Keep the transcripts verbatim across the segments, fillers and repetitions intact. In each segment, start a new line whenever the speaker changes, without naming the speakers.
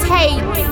tapes.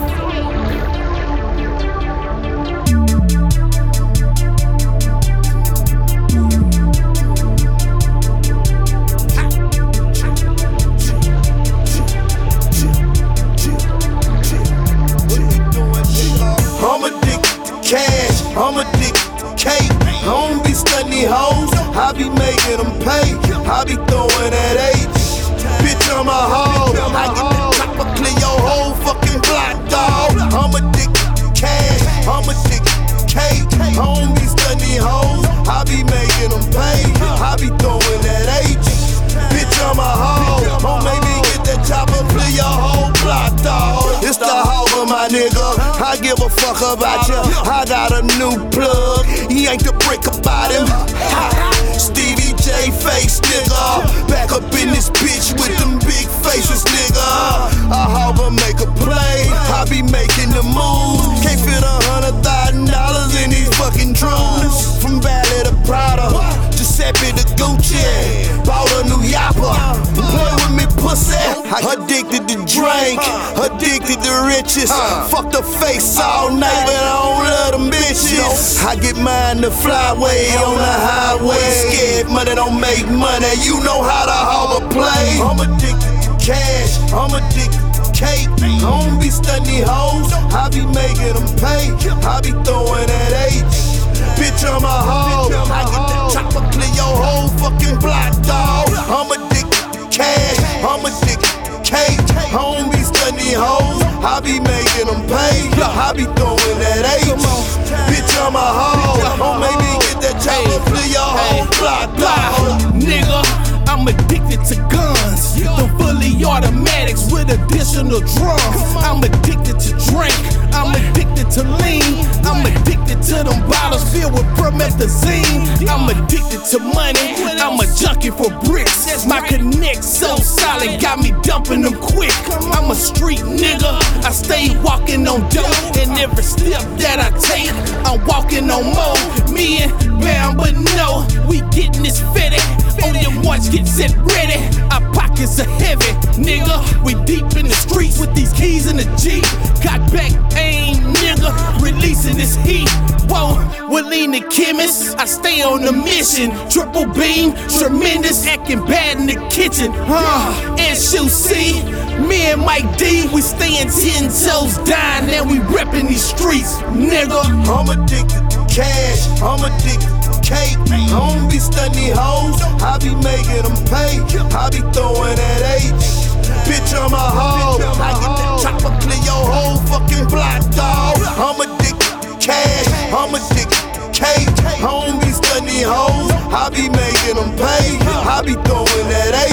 I'm addicted to cash, I'm addicted to cake. I don't be stunning hoes, I be making them pay. I be throwing that H, bitch I'm a hoe. I get the chopper, clear your whole fucking block, dog. I'm addicted to cash, I'm addicted to cake. I don't be stunning hoes, I be making them pay. I be throwing that H, bitch I'm a hoe. Oh, maybe get that chopper, clear your whole block, dog. It's the hoe, my nigga. I give a fuck about ya. I got a new plug. He ain't the brick about him. Ha. Stevie J face nigga. Back up in this bitch with them big faces, nigga. I hope I make a play. I be making the moves. Can't fit a hundred thousand dollars in these fucking drones. From Valley to Prada, Giuseppe to Gucci. Bought a new yapper. Play with me, pussy. Addicted to drink, addicted to riches. Fuck the face all night, but I don't love them bitches. I get mine the flyway on the highway. Scared money don't make money, you know how the harbor play. I'm addicted to cash, I'm addicted to cake. I don't be stunning hoes, I be making them pay. I be throwing that H, bitch I'm a hoe. I get the chopper, clear your whole fucking block, dog. I'm addicted to cash, I'm addicted to cake. I don't be stunning hoes, I be making them pay. I be throwing that H, bitch I'm a hoe. Oh, maybe get that chopper, clear your whole block, dog.
Nigga, I'm addicted to guns, the fully automatics with additional drums. I'm addicted to drink, I'm addicted to lean, I'm addicted to them bottles filled with promethazine. I'm addicted to money, I'm a junkie for bricks. My connect so solid, got me dumping them quick. I'm a street nigga, I stay walking on dope, and every step that I take, I'm walking on more. Me and Bam, but no, we getting this fitted. On your watch, get set ready. Our pockets are heavy, nigga. We deep in the streets with these keys in the Jeep. Got back aim, nigga. Releasing this heat. Whoa, Willie the chemist. I stay on the mission. Triple beam, tremendous. Acting bad in the kitchen. Huh? As you see, me and Mike D, we staying ten toes down. And we reppin' these streets, nigga.
I'm addicted to cash, I'm addicted to cake. I don't be stunning hoes, I be making them pay. I be throwing that H, bitch I'm a hoe. I get that chopper, clear your whole fucking block, dog. I'm addicted to cash, I'm addicted to cake. I don't be stunning hoes, I be making them pay. I be throwing that